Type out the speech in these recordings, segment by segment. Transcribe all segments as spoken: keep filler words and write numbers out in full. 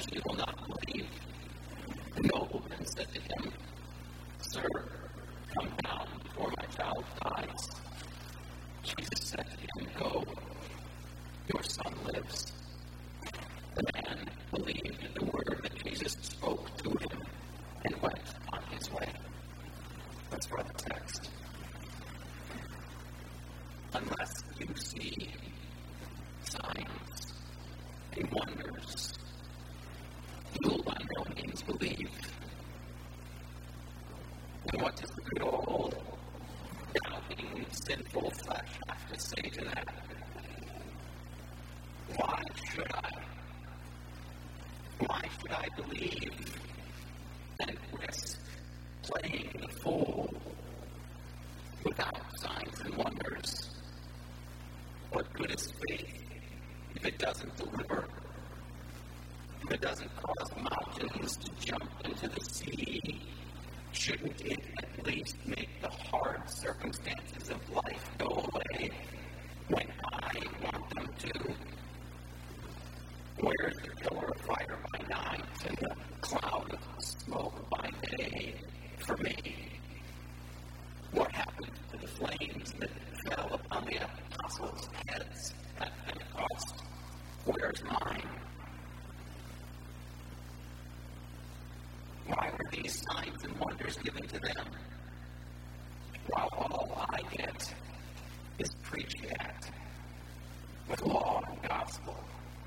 says, "You will not believe." The nobleman said to him, "Sir, come down before my child dies." Jesus said to him, "Go, your son lives." The man believed the word that Jesus spoke to him and went on his way. Let's read the text. Unless you see signs and wonders, you will by no means believe. And what does the good old, doubting, sinful flesh have to say to that? Why should I? Why should I believe and risk playing the fool without signs and wonders? What good is faith if it doesn't deliver? If it doesn't cause mountains to jump into the sea, shouldn't it at least make the hard circumstances of life go away when I want them to? Where's the pillar of fire by night and the cloud of smoke by day for me? What happened to the flames that fell upon the apostles' heads at Pentecost? Where's mine? Why were these signs and wonders given to them, while all I get is preached at with law and gospel?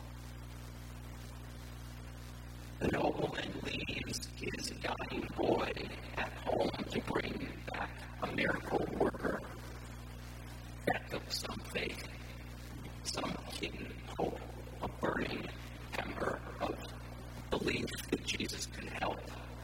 The nobleman leaves his dying boy at home to bring back a miracle worker. That took some faith, some hidden hope, a burning ember of belief that Jesus could help.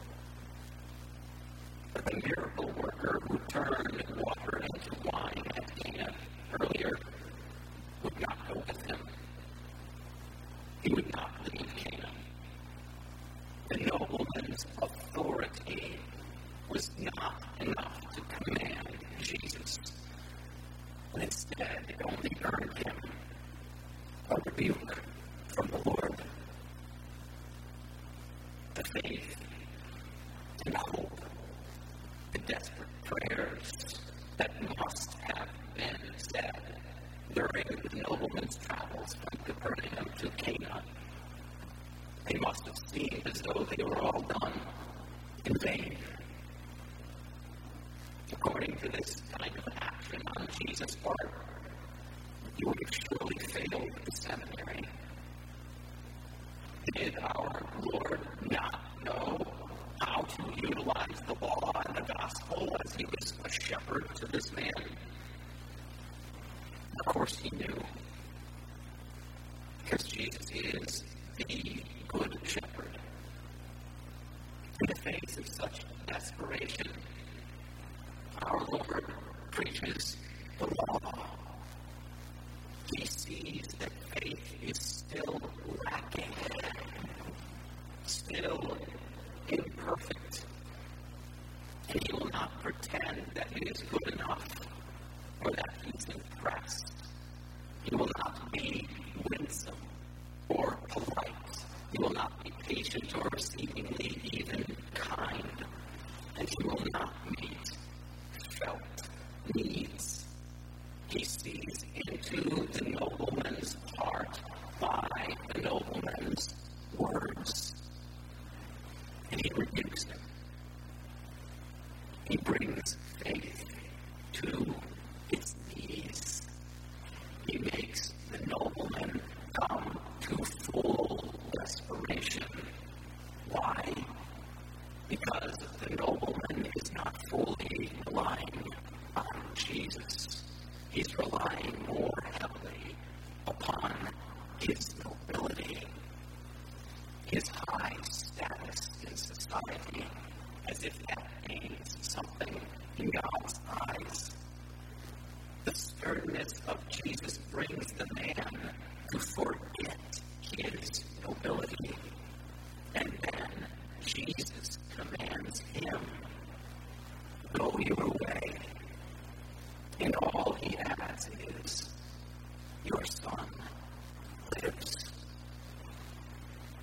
But the miracle worker who turned water into wine at Cana earlier would not go with him. He would not leave Cana. The nobleman's authority was not enough to command Jesus. And instead, it only earned him a rebuke from the Lord. The faith and hope, the desperate prayers that must have been said during the nobleman's travels from Capernaum to Cana. They must have seemed as though they were all done in vain. According to this kind of action on Jesus' part, you would have surely failed the seminary. Did our Lord not know how to utilize the law and the gospel as he was a shepherd to this man? Of course he knew, because Jesus is the good shepherd. In the face of such desperation, our Lord preaches the law. He sees that faith is still lacking, still imperfect, and he will not pretend that it is good enough or that he's impressed. He will not be winsome or polite. He will not be patient or seemingly even kind, and he will not meet felt needs. He sees into the nobleman's heart by the nobleman's words, and he rebukes him. He brings faith to its knees. He makes the nobleman come to full desperation. Why? Because the nobleman is not fully relying on Jesus. He's relying more heavily upon his nobility, his high status in society, as if that means something in God's eyes. The sternness of Jesus brings the man to forget his nobility, and then Jesus commands him, "Go your way." And all he adds is, "Your son lives." What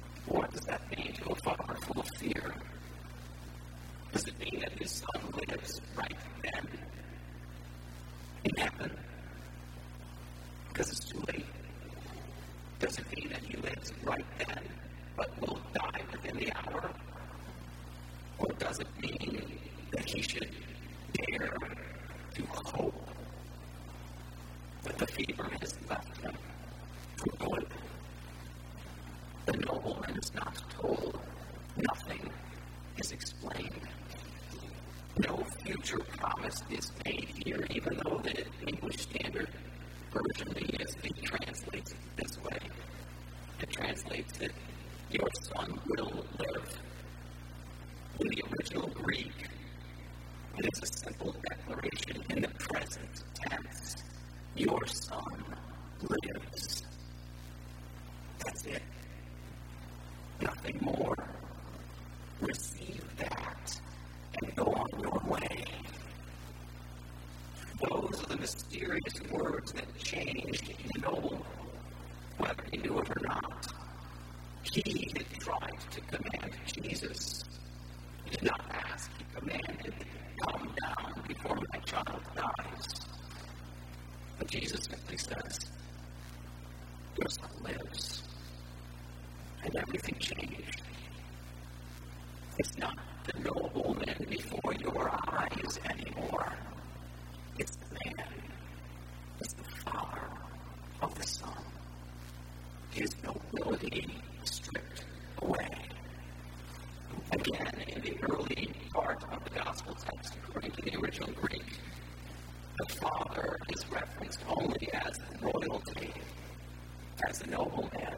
What does that mean to a father full of fear? Does it mean that his son lives right then in heaven because it's too late? Does it mean that he lives right then but will die within the hour? Or does it mean that he should dare to hope that the fever has left him for good? The nobleman is not told. Nothing is explained. No future promise is made here, even though the English Standard Version, the E S V, translates it this way. It translates it, your son will live. In the original Greek, it is a simple declaration in the present tense. Your son lives. That's it. Nothing more. Receive that and go on your way. Those are the mysterious words that changed Noble, whether he knew it or not. He had tried to command Jesus. He did not ask, he commanded, come down before my child dies. But Jesus simply says, your son lives. And everything changed. It's not the nobleman before your eyes anymore. It's the man. It's the father of the son. His nobility stripped away. Again, in the early part of the gospel text, according to the original Greek, the father is referenced only as royalty, as a nobleman,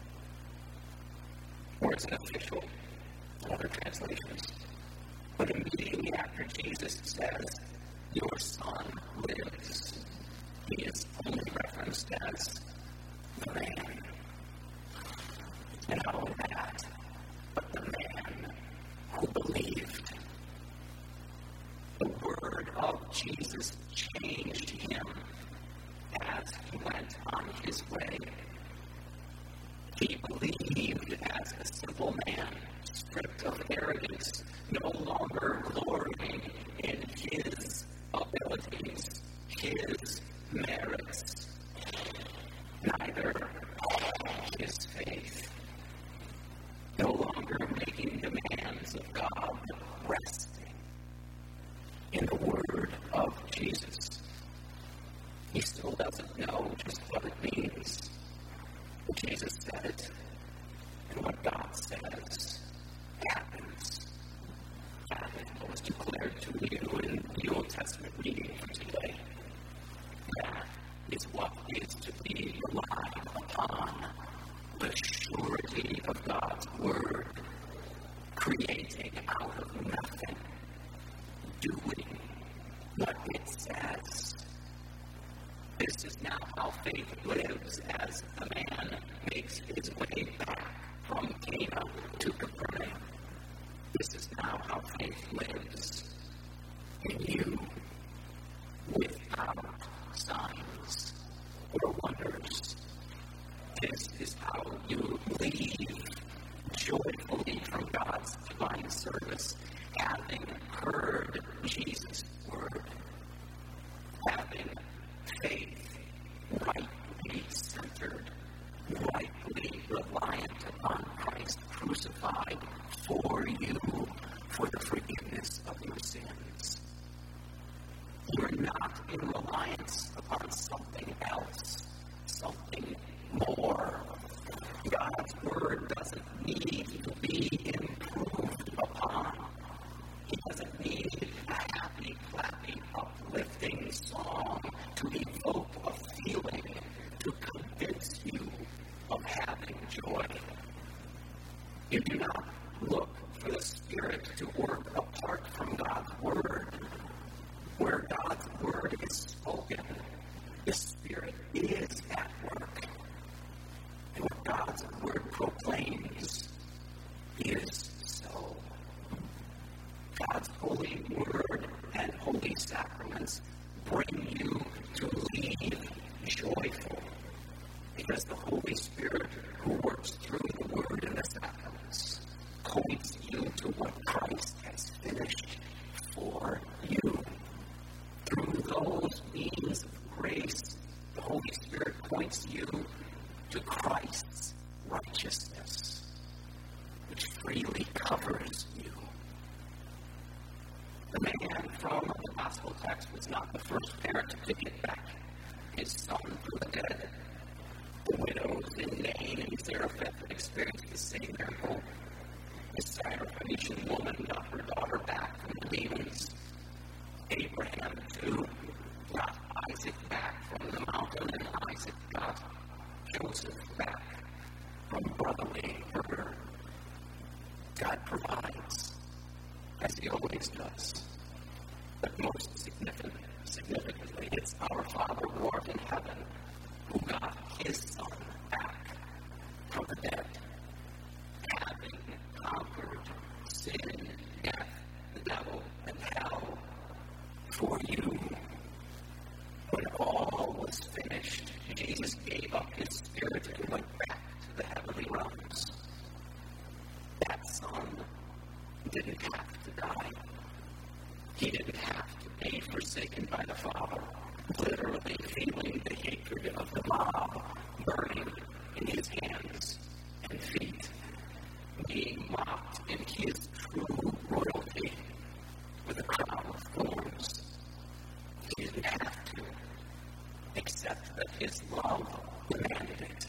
or as an official in other translations. But immediately after Jesus says, your son lives, he is only referenced as the man. And not only that, but the man who believed. The word of Jesus changed him as he went on his way. He believed as a simple man, stripped of arrogance, no longer glorying in his abilities, his merits, neither his faith, no longer making demands of God, resting in the word of Jesus. He still doesn't know just what it means. But Jesus said it, and what God says happens. That was declared to you in the Old Testament reading for today. That is what is to be relied upon. The surety of God's word, creating out of nothing, doing what it says. This is now how faith lives as a man makes his way back from Cana to Capernaum. This is now how faith lives in you, without signs or wonders. This is how you leave joyfully from God's divine service, having heard Jesus' word, having faith rightly centered, rightly reliant upon Christ crucified for you for the forgiveness of your sins. You're not in reliance upon something else, something more. God's word doesn't need to be improved upon. He doesn't need a happy, clappy, uplifting song to evoke a feeling, to convince you of having joy. You do not look for the Spirit to work apart from God's word. Where God's word is spoken, the Spirit is at work. And what God's word proclaims is so. God's holy word and holy sacraments bring you to leave joyful, because the Holy Spirit who works through the word and the sacraments freely covers you. The man from the gospel text was not the first parent to get back his son from the dead. The widows in Nain and Zarephath experienced the same miracle. The Syrophoenician woman got her daughter back from the demons. Abraham, too, got Isaac back from the mountain, and Isaac got Joseph back from brotherly murder. God provides, as He always does. But most significant, significantly, it's our Father who art in heaven who got His Son back from the dead, having conquered sin, death, the devil, and hell for you. When all was finished, Jesus gave up His Spirit and went back to the heavenly realms. That Son didn't have to die. He didn't have to be forsaken by the Father, literally feeling the hatred of the mob burning in His hands and feet, being mocked in His true royalty with a crown of thorns. He didn't have to, except that His love demanded it.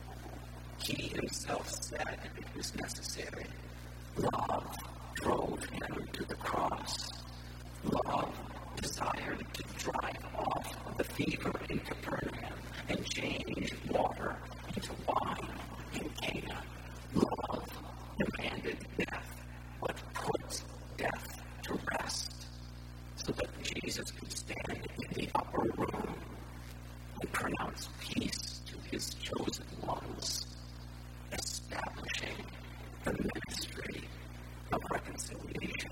He Himself said it was necessary. Love drove Him to the cross. Love desired to drive off the fever in Capernaum and change water into wine in Cana. Love demanded death, but put death to rest, so that Jesus could stand in the upper room and pronounce peace to His chosen ones, establishing the ministry of reconciliation.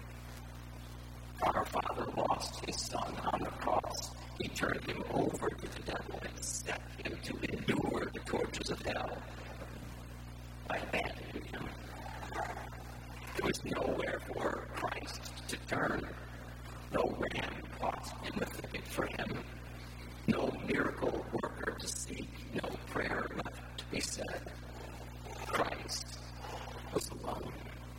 Our Father lost His Son on the cross. He turned Him over to the devil and set Him to endure the tortures of hell by abandoning Him. There was nowhere for Christ to turn. No ram caught in the thicket for Him. No miracle worker to seek. No prayer left to be said. Christ was alone.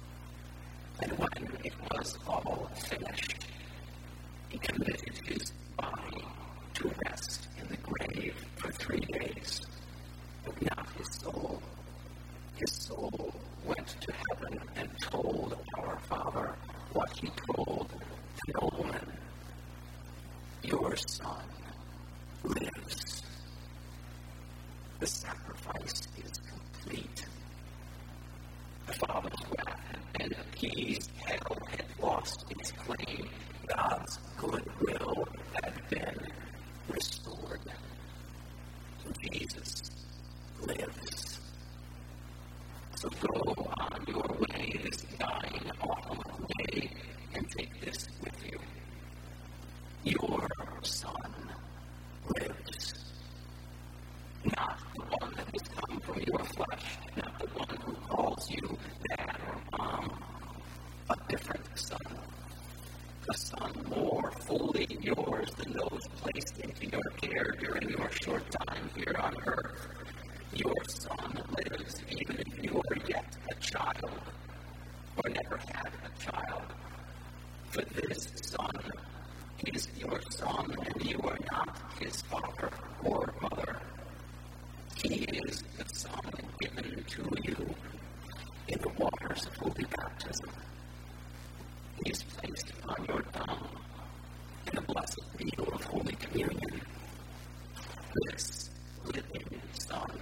And when it was all finished, He committed His body to rest in the grave for three days, but not His soul. His soul went to heaven and told our Father what He told the nobleman. Your Son lives. The sacrifice is complete. The Father's wrath had been appeased. Hell had lost its claim. God's goodwill had been restored. Jesus lives. So go on your way this dying autumn day and take this with you. Your Son lives. Not the one that has come from your flesh, not the one who calls you dad or mom, a different Son. A Son more fully yours than those placed into your care during your short time here on earth. Your Son lives even if you are yet a child or never had a child. For this Son is your Son, and you are not His father or mother. He is the Son given to you in the waters of holy baptism. He is placed on your tongue in the blessed meal of Holy Communion. This living Son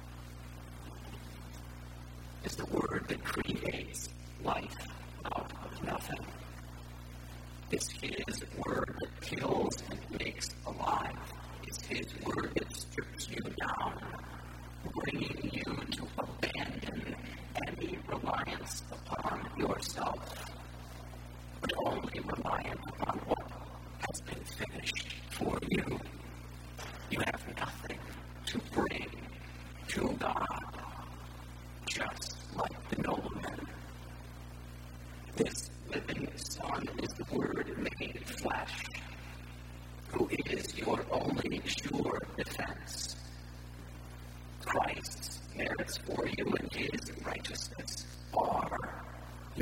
is the Word that creates life out of nothing. It's His Word that kills and makes alive. It's His Word that strips you down, bringing you to abandon any reliance upon yourself, but only reliant upon what has been finished for you. You have nothing to bring to God, just like the nobleman. This living Son is the Word made flesh, who is your only sure defense. Christ's merits for you and His righteousness are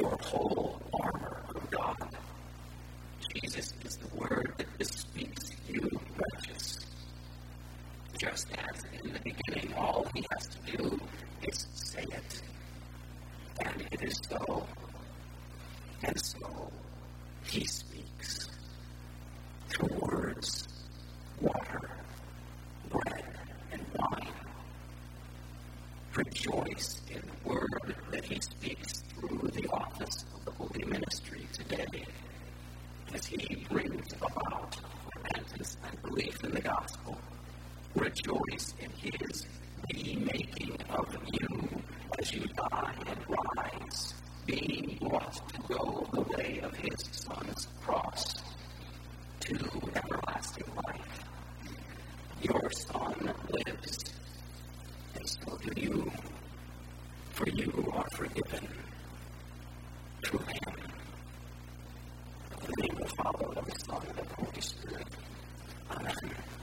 your whole armor of God. Jesus is the word that bespeaks you, righteous. Just as in the beginning, all he has to do is say it. And it is so. And so he speaks through words, water, bread, and wine. Rejoice in the word that he speaks through the office of the Holy Ministry today, as he brings about repentance and belief in the gospel. Rejoice in his remaking of you as you die and rise, being brought to go the way of his Son's cross to everlasting life. Your Son lives, and so do you, for you are forgiven through him. In the name of the Father, and of the Son, and of the Holy Spirit. Amen.